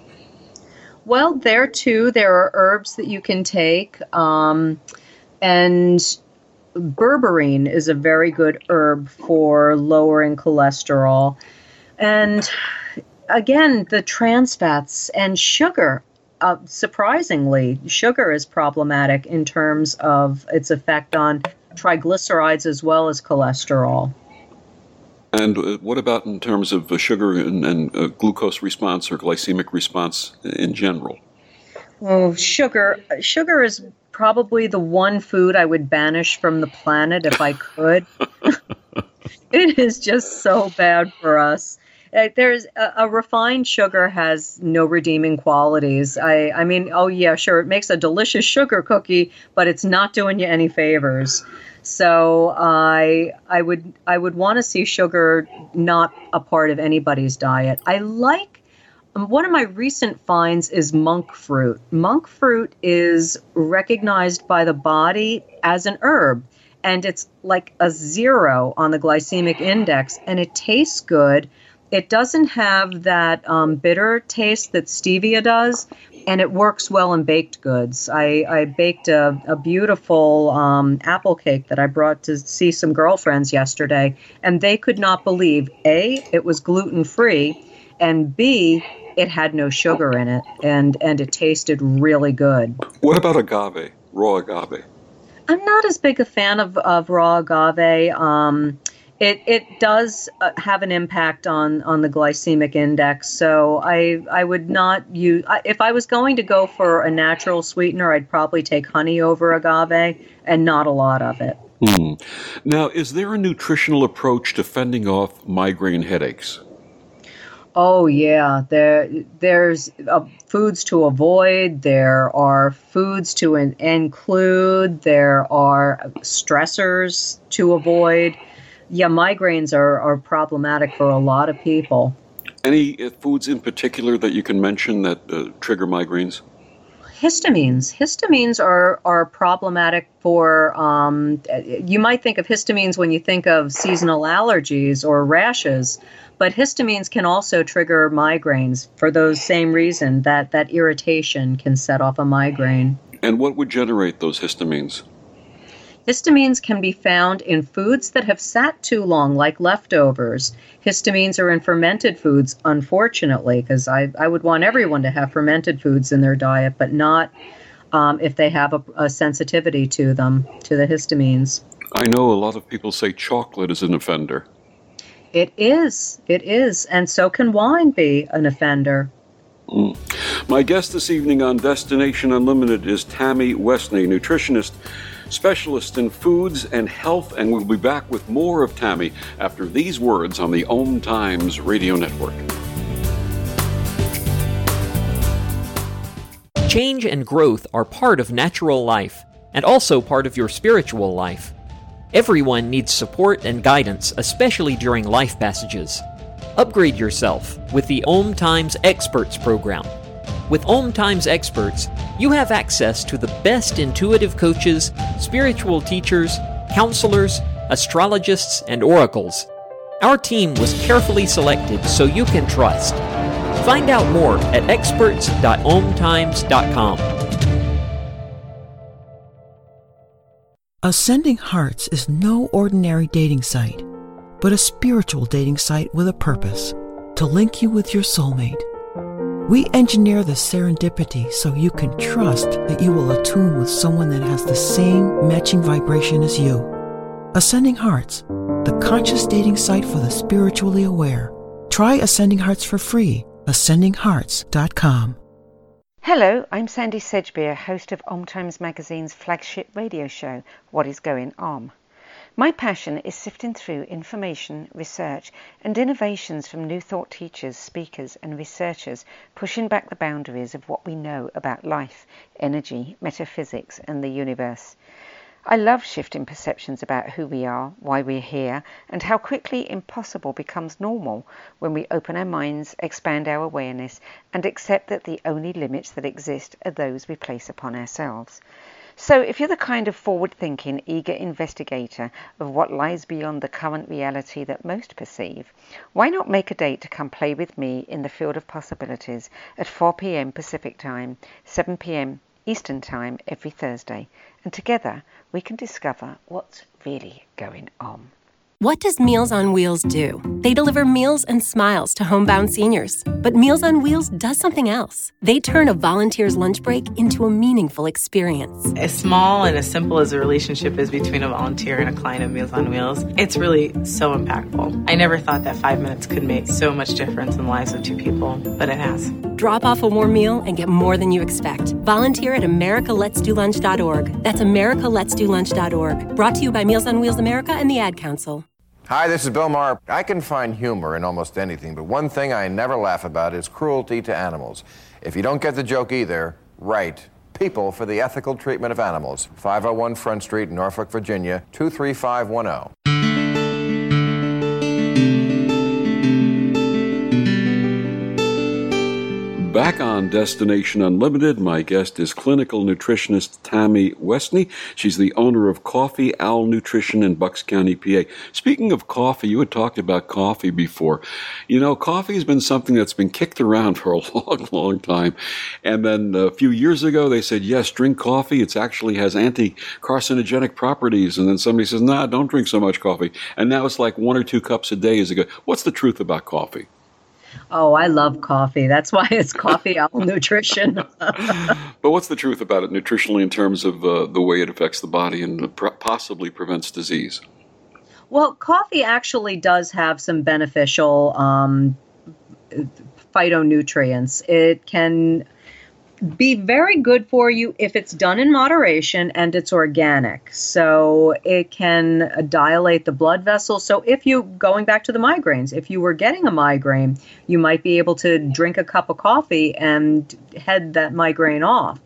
Well, there too, there are herbs that you can take. Um, and berberine is a very good herb for lowering cholesterol. And again, the trans fats and sugar. Uh, surprisingly, sugar is problematic in terms of its effect on triglycerides as well as cholesterol. And uh, what about in terms of uh, sugar and, and uh, glucose response or glycemic response in general? Oh, sugar. Sugar is probably the one food I would banish from the planet if I could. It is just so bad for us. There's a, a refined sugar has no redeeming qualities. I, I mean, oh yeah, sure, it makes a delicious sugar cookie, but it's not doing you any favors. So I, I would, I would want to see sugar not a part of anybody's diet. I like um, one of my recent finds is monk fruit. Monk fruit is recognized by the body as an herb, and it's like a zero on the glycemic index, and it tastes good. It doesn't have that um, bitter taste that stevia does, and it works well in baked goods. I, I baked a, a beautiful um, apple cake that I brought to see some girlfriends yesterday, and they could not believe, A, it was gluten-free, and B, it had no sugar in it, and, and it tasted really good. What about agave, raw agave? I'm not as big a fan of, of raw agave. Um, It it does uh, have an impact on, on the glycemic index. So I I would not use, if I was going to go for a natural sweetener, I'd probably take honey over agave and not a lot of it. Hmm. Now, is there a nutritional approach to fending off migraine headaches? Oh yeah, there there's uh, foods to avoid. There are foods to in- include. There are stressors to avoid. Yeah, migraines are, are problematic for a lot of people. Any uh, foods in particular that you can mention that uh, trigger migraines? Histamines. Histamines are, are problematic for, um, you might think of histamines when you think of seasonal allergies or rashes, but histamines can also trigger migraines for those same reason, that, that irritation can set off a migraine. And what would generate those histamines? Histamines can be found in foods that have sat too long, like leftovers. Histamines are in fermented foods, unfortunately, because I, I would want everyone to have fermented foods in their diet, but not um, if they have a, a sensitivity to them, to the histamines. I know a lot of people say chocolate is an offender. It is. It is. And so can wine be an offender. Mm. My guest this evening on Destination Unlimited is Tammy Westney, nutritionist, specialist in foods and health, and we'll be back with more of Tammy after these words on the Om Times Radio Network. Change and growth are part of natural life, and also part of your spiritual life. Everyone needs support and guidance, especially during life passages. Upgrade yourself with the Om Times Experts program. With Om Times Experts, you have access to the best intuitive coaches, spiritual teachers, counselors, astrologists, and oracles. Our team was carefully selected so you can trust. Find out more at experts dot om times dot com. Ascending Hearts is no ordinary dating site, but a spiritual dating site with a purpose, to link you with your soulmate. We engineer the serendipity so you can trust that you will attune with someone that has the same matching vibration as you. Ascending Hearts, the conscious dating site for the spiritually aware. Try Ascending Hearts for free. ascending hearts dot com. Hello, I'm Sandy Sedgbeer, host of Om Times Magazine's flagship radio show, What is Going Om. My passion is sifting through information, research, and innovations from new thought teachers, speakers, and researchers pushing back the boundaries of what we know about life, energy, metaphysics, and the universe. I love shifting perceptions about who we are, why we're here, and how quickly impossible becomes normal when we open our minds, expand our awareness, and accept that the only limits that exist are those we place upon ourselves. So if you're the kind of forward-thinking, eager investigator of what lies beyond the current reality that most perceive, why not make a date to come play with me in the field of possibilities at four p.m. Pacific Time, seven p.m. Eastern Time every Thursday, and together we can discover what's really going on. What does Meals on Wheels do? They deliver meals and smiles to homebound seniors. But Meals on Wheels does something else. They turn a volunteer's lunch break into a meaningful experience. As small and as simple as a relationship is between a volunteer and a client of Meals on Wheels, it's really so impactful. I never thought that five minutes could make so much difference in the lives of two people, but it has. Drop off a warm meal and get more than you expect. Volunteer at america lets do lunch dot org. That's america lets do lunch dot org. Brought to you by Meals on Wheels America and the Ad Council. Hi, this is Bill Maher. I can find humor in almost anything, but one thing I never laugh about is cruelty to animals. If you don't get the joke either, write People for the Ethical Treatment of Animals, five oh one Front Street, Norfolk, Virginia, two three five one oh. Back on Destination Unlimited, my guest is clinical nutritionist Tammy Westney. She's the owner of Coffee Owl Nutrition in Bucks County, P A. Speaking of coffee, you had talked about coffee before. You know, coffee has been something that's been kicked around for a long, long time. And then a few years ago, they said, yes, drink coffee. It actually has anti-carcinogenic properties. And then somebody says, nah, don't drink so much coffee. And now it's like one or two cups a day is a good. What's the truth about coffee? Oh, I love coffee. That's why it's Coffee Owl Nutrition. But what's the truth about it nutritionally in terms of uh, the way it affects the body and pr- possibly prevents disease? Well, coffee actually does have some beneficial um, phytonutrients. It can be very good for you if it's done in moderation and it's organic. So it can dilate the blood vessels. So if you, going back to the migraines, if you were getting a migraine, you might be able to drink a cup of coffee and head that migraine off.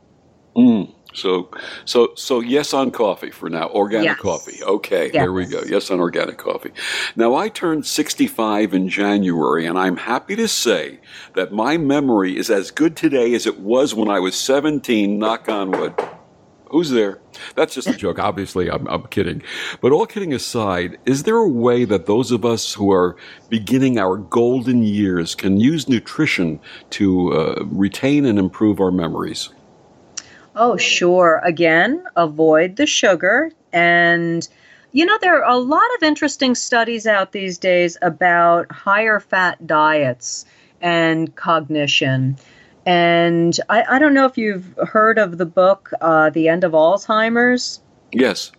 Mm. So, so, so yes on coffee for now. Organic Yes. coffee. Okay, Yes. there we go. Yes on organic coffee. Now, I turned sixty-five in January, and I'm happy to say that my memory is as good today as it was when I was seventeen, knock on wood. Who's there? That's just a joke. Obviously, I'm, I'm kidding. But all kidding aside, is there a way that those of us who are beginning our golden years can use nutrition to uh, retain and improve our memories? Oh, sure. Again, avoid the sugar. And, you know, there are a lot of interesting studies out these days about higher fat diets and cognition. And I, I don't know if you've heard of the book, uh, The End of Alzheimer's. Yes.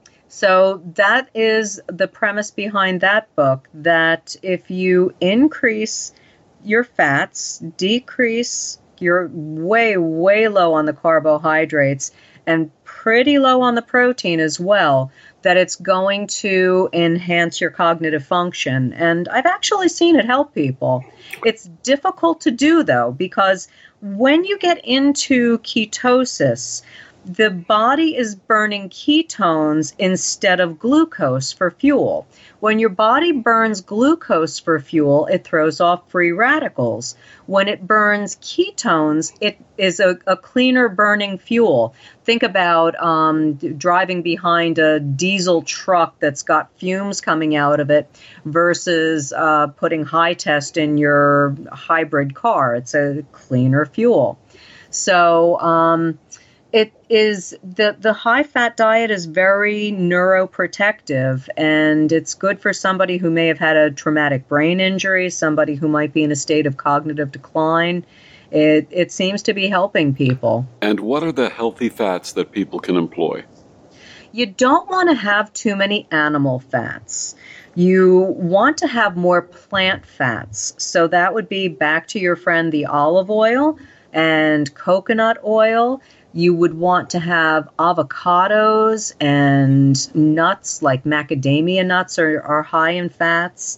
So that is the premise behind that book, that if you increase your fats, decrease you're way, way low on the carbohydrates and pretty low on the protein as well, that it's going to enhance your cognitive function. And I've actually seen it help people. It's difficult to do, though, because when you get into ketosis, the body is burning ketones instead of glucose for fuel. When your body burns glucose for fuel, it throws off free radicals. When it burns ketones, it is a, a cleaner burning fuel. Think about um, driving behind a diesel truck that's got fumes coming out of it versus uh, putting high test in your hybrid car. It's a cleaner fuel. So, um, It is the, the high fat diet is very neuroprotective, and it's good for somebody who may have had a traumatic brain injury, somebody who might be in a state of cognitive decline. It, it seems to be helping people. And what are the healthy fats that people can employ? You don't want to have too many animal fats. You want to have more plant fats. So that would be, back to your friend, the olive oil and coconut oil. You would want to have avocados and nuts, like macadamia nuts are, are high in fats.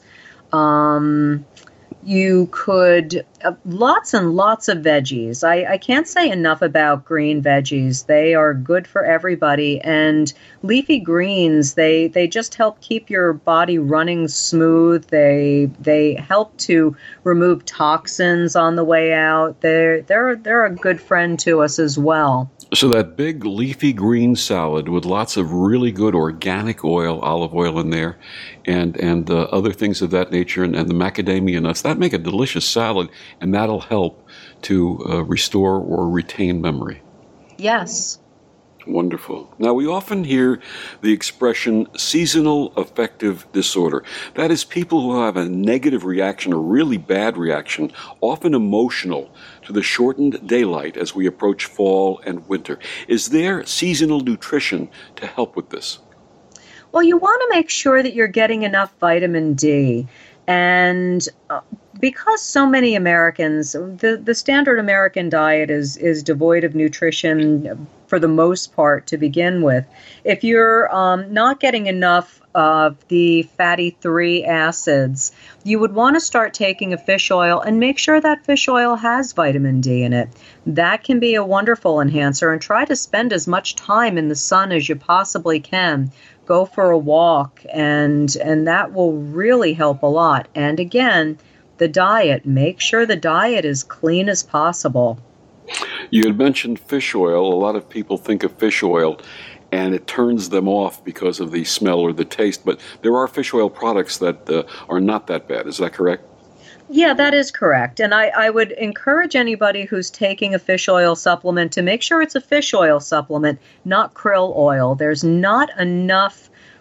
Um, you could, uh, lots and lots of veggies. I, I can't say enough about green veggies. They are good for everybody. And leafy greens, they, they just help keep your body running smooth. They they help to remove toxins on the way out. They're, they're, they're a good friend to us as well. So that big leafy green salad with lots of really good organic oil, olive oil in there, and and uh, other things of that nature, and, and the macadamia nuts, that make a delicious salad, and that'll help to uh, restore or retain memory. Yes. Wonderful. Now, we often hear the expression seasonal affective disorder. That is, people who have a negative reaction, a really bad reaction, often emotional, to the shortened daylight as we approach fall and winter. Is there seasonal nutrition to help with this? Well, you want to make sure that you're getting enough vitamin D. And uh, because so many Americans, the, the standard American diet is, is devoid of nutrition for the most part to begin with. If you're um, not getting enough of the fatty three acids, you would want to start taking a fish oil and make sure that fish oil has vitamin D in it. That can be a wonderful enhancer, and try to spend as much time in the sun as you possibly can. Go for a walk, and and that will really help a lot. And again, the diet, make sure the diet is clean as possible. You had mentioned fish oil. A lot of people think of fish oil and it turns them off because of the smell or the taste, but there are fish oil products that uh, are not that bad. Is that correct? Yeah, that is correct. And I, I would encourage anybody who's taking a fish oil supplement to make sure it's a fish oil supplement, not krill oil. There's not enough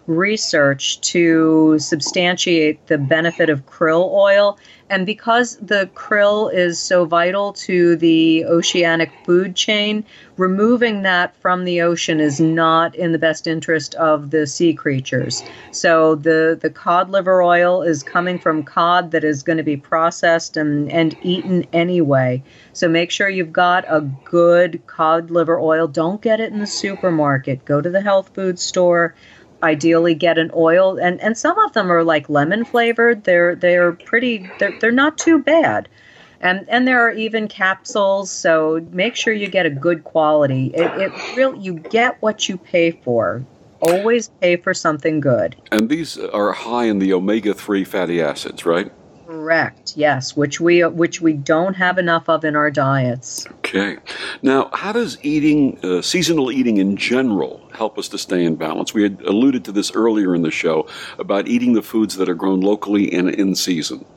research to substantiate the benefit of krill oil. And because the krill is so vital to the oceanic food chain, removing that from the ocean is not in the best interest of the sea creatures. So the, the cod liver oil is coming from cod that is going to be processed and, and eaten anyway. So make sure you've got a good cod liver oil. Don't get it in the supermarket. Go to the health food store. Ideally get an oil, and, and some of them are like lemon flavored. They're they're pretty they're they're not too bad. And and there are even capsules, so make sure you get a good quality. It it real you get what you pay for. Always pay for something good. And these are high in the omega three fatty acids, right? Correct. Yes, which we which we don't have enough of in our diets. Okay. Now, how does eating, uh, seasonal eating in general, help us to stay in balance? We had alluded to this earlier in the show about eating the foods that are grown locally and in season.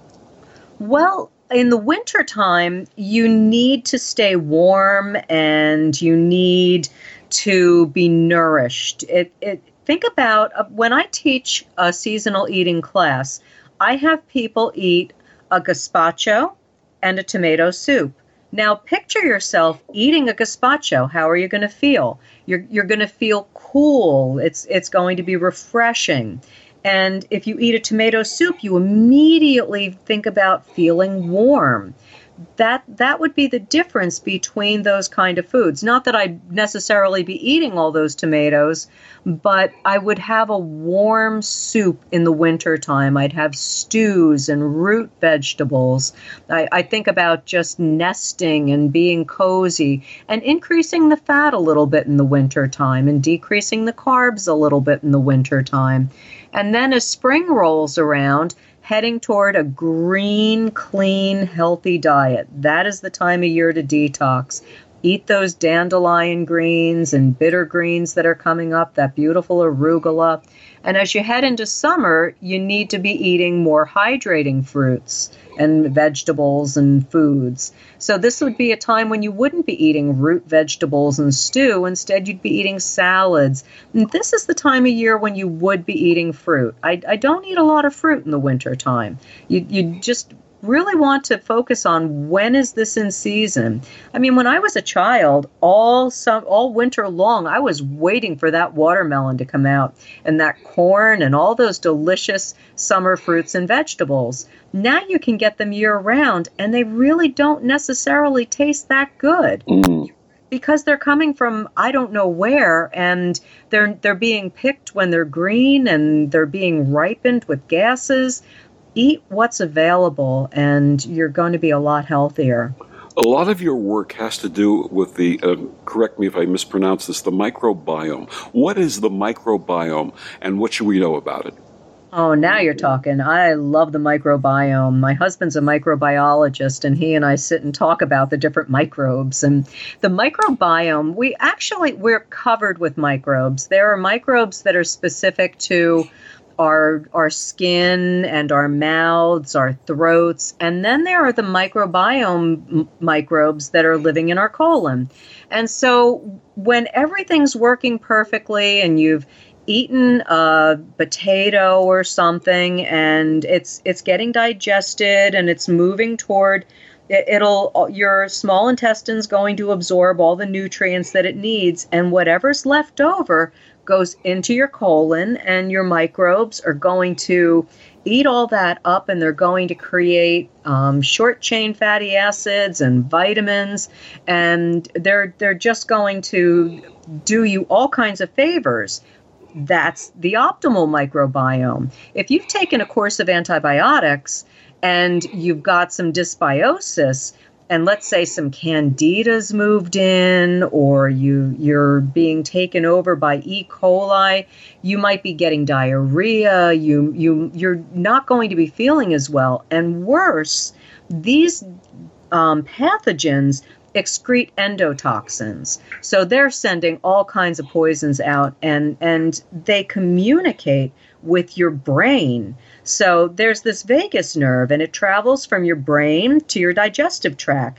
Well, in the wintertime, you need to stay warm and you need to be nourished. It, it, think about uh, when I teach a seasonal eating class, I have people eat a gazpacho and a tomato soup. Now, picture yourself eating a gazpacho. How are you going to feel? You're you're going to feel cool. It's it's going to be refreshing. And if you eat a tomato soup, you immediately think about feeling warm. That that would be the difference between those kind of foods. Not that I'd necessarily be eating all those tomatoes, but I would have a warm soup in the wintertime. I'd have stews and root vegetables. I, I think about just nesting and being cozy and increasing the fat a little bit in the wintertime and decreasing the carbs a little bit in the wintertime. And then as spring rolls around, heading toward a green, clean, healthy diet. That is the time of year to detox. Eat those dandelion greens and bitter greens that are coming up, that beautiful arugula. And as you head into summer, you need to be eating more hydrating fruits and vegetables and foods. So this would be a time when you wouldn't be eating root vegetables and stew. Instead, you'd be eating salads. And this is the time of year when you would be eating fruit. I, I don't eat a lot of fruit in the winter time. You, you just really want to focus on when is this in season. I mean, when I was a child, all some all winter long, I was waiting for that watermelon to come out and that corn and all those delicious summer fruits and vegetables. Now you can get them year round, and they really don't necessarily taste that good. Mm. Because they're coming from I don't know where, and they're they're being picked when they're green and they're being ripened with gases. Eat what's available, and you're going to be a lot healthier. A lot of your work has to do with the, uh, correct me if I mispronounce this, the microbiome. What is the microbiome, and what should we know about it? Oh, now you're talking. I love the microbiome. My husband's a microbiologist, and he and I sit and talk about the different microbes. And the microbiome, we actually, we're covered with microbes. There are microbes that are specific to our our skin and our mouths, our throats, and then there are the microbiome m- microbes that are living in our colon. And so when everything's working perfectly and you've eaten a potato or something and it's it's getting digested and it's moving toward it, it'll your small intestine's going to absorb all the nutrients that it needs, and whatever's left over goes into your colon, and your microbes are going to eat all that up, and they're going to create um, short chain fatty acids and vitamins, and they're they're just going to do you all kinds of favors. That's the optimal microbiome. If you've taken a course of antibiotics and you've got some dysbiosis, and let's say some candidas moved in, or you, you're being taken over by E. coli, you might be getting diarrhea, you, you, you're not going to be feeling as well. And worse, these um, pathogens excrete endotoxins. So they're sending all kinds of poisons out, and, and they communicate with your brain. So there's this vagus nerve, and it travels from your brain to your digestive tract.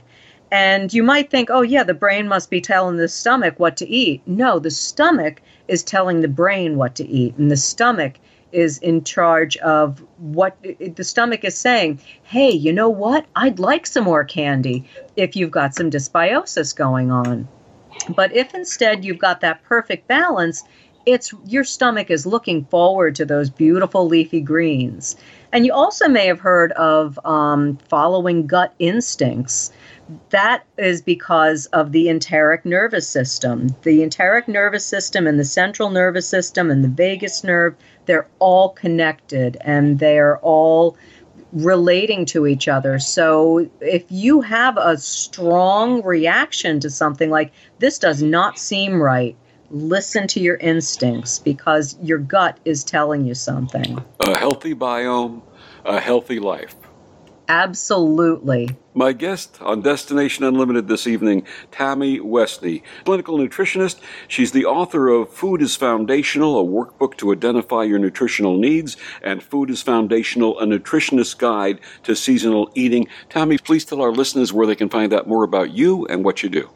And you might think, oh, yeah, the brain must be telling the stomach what to eat. No, the stomach is telling the brain what to eat. And the stomach is in charge of what the stomach is saying. Hey, you know what? I'd like some more candy if you've got some dysbiosis going on. But if instead you've got that perfect balance, it's your stomach is looking forward to those beautiful leafy greens. And you also may have heard of um, following gut instincts. That is because of the enteric nervous system. The enteric nervous system and the central nervous system and the vagus nerve, they're all connected and they're all relating to each other. So if you have a strong reaction to something like, this does not seem right, listen to your instincts because your gut is telling you something. A healthy biome, a healthy life. Absolutely. My guest on Destination Unlimited this evening, Tammy Westney, clinical nutritionist. She's the author of Food is Foundational, a workbook to identify your nutritional needs, and Food is Foundational, a nutritionist's guide to seasonal eating. Tammy, please tell our listeners where they can find out more about you and what you do.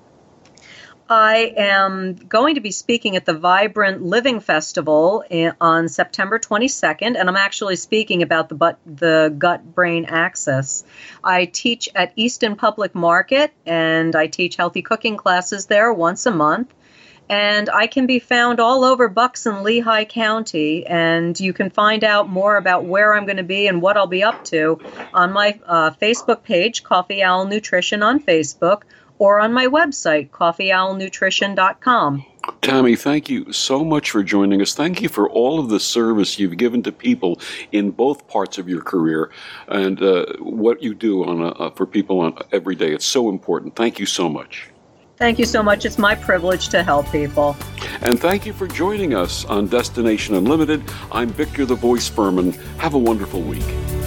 I am going to be speaking at the Vibrant Living Festival in, on September twenty-second, and I'm actually speaking about the, but, the gut-brain axis. I teach at Easton Public Market, and I teach healthy cooking classes there once a month. And I can be found all over Bucks and Lehigh County, and you can find out more about where I'm going to be and what I'll be up to on my uh, Facebook page, Coffee Owl Nutrition on Facebook, or on my website, coffee owl nutrition dot com. Tammy, thank you so much for joining us. Thank you for all of the service you've given to people in both parts of your career and uh, what you do on a, uh, for people on every day. It's so important. Thank you so much. Thank you so much. It's my privilege to help people. And thank you for joining us on Destination Unlimited. I'm Victor the Voice Furman. Have a wonderful week.